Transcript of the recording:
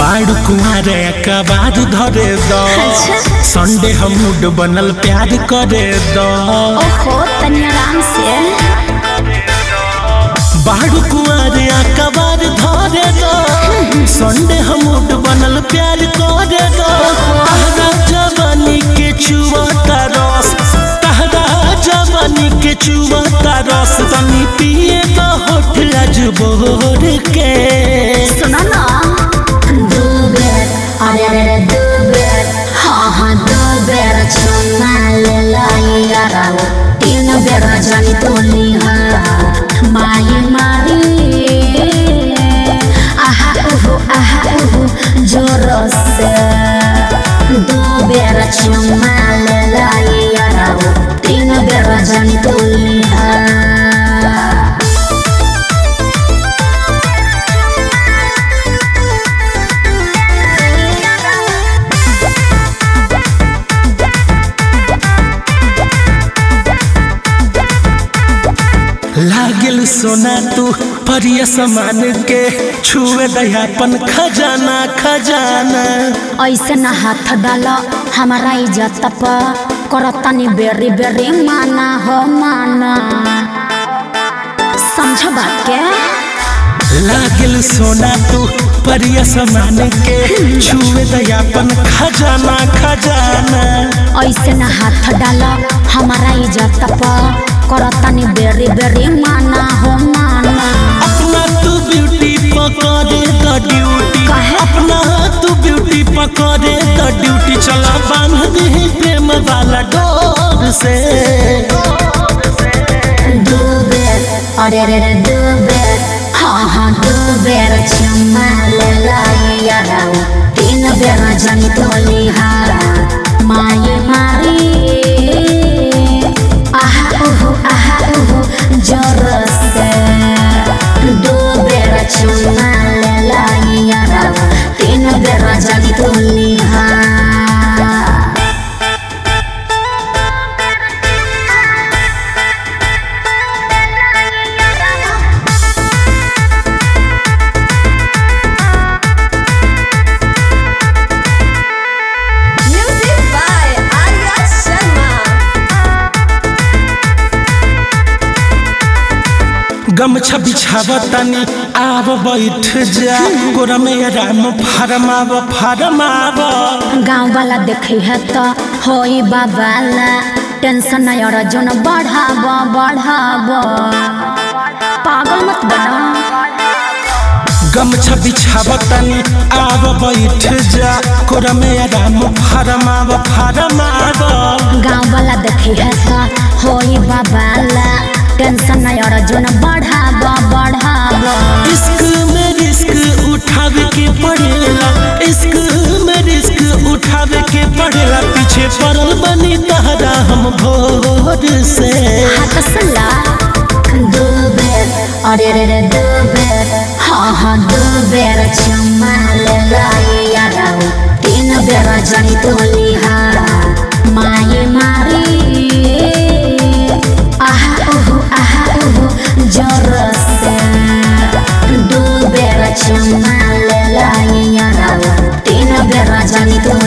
बाड़ कुआरे का बाद धरे दो संडे हम मूड बनल प्यार करे दो। ओहो तनी आराम से। बाड़ कुआरे का बाद धरे दो संडे हम मूड बनल प्यार करे दो। तहरा जवानी के चुवता रस, तहरा जवानी के चुवता रस, तनी पिए तो होठ आज बोर के। सुनो ना अरे अरे दो बेर, हाँ हाँ दो बेर चुमा ले लाई यारा, तीन बेर जानी तोली हाँ माई मारी आहा उहु जोर से। दो बेर चुमा ले लाई यारा, तीन बेर जानी तोली हाँ। लागल सोना तू परिया समान के छुए दयापन खजाना खजाना। ऐसे न हाथ डालो हमारा इज्जत पर, करतनी बेरी बेरी माना हो माना, समझ बात के। लागल सोना तू परिया समान के छुए दयापन खजाना खजाना। ऐसे न हाथ डालो हमारा इज्जत पर, करतनी बेरी बेरी माना हो माना। अपना तू ब्यूटी पकड़े तो ड्यूटी, अपना तू ब्यूटी पकड़े तो ड्यूटी, चला बांध दे प्रेम वाला डोर से। दो बेर अरे रे दो बेर, हाँ हाँ दो बेर चुमा ले लाई यारा, तीन बेर जानी तोली हारा माई मारी आहा उहु जोर से। दो बेर चुमा ले लाई यारा, तीन बेर जानी तोली हाँ। गमछा बिछावतनी आव बैठ जा, गोरा में आराम फरमाव फरमाव। गाँव वाला देखे है तो होई बाबाला, टेंशन नहीं और जोन बढ़ाव बढ़ाव, पागल मत बना। गमछा बिछावतनी आव बैठ जा, गोरा में आराम फरमाव फरमाव। गाँव वाला देखे है तो होई बाबाला, टेंशन नहीं और जोन बढ़ाव बढ़ाव। इश्क में रिस्क उठावे के पड़ेला, इश्क में रिस्क उठावे के पड़ेला, पीछे पड़ल बनी तहरा हम भोर से। हाथ सला दो बेर अरे रे दो बेर, हाँ हाँ दो बेर चुमा ले लाई यारा, तीन बेर जानी तोली हारा माई मारी आहा उहु जोर से। दो बेर चुमा ले लाई यारा, तीन बेर जानी तो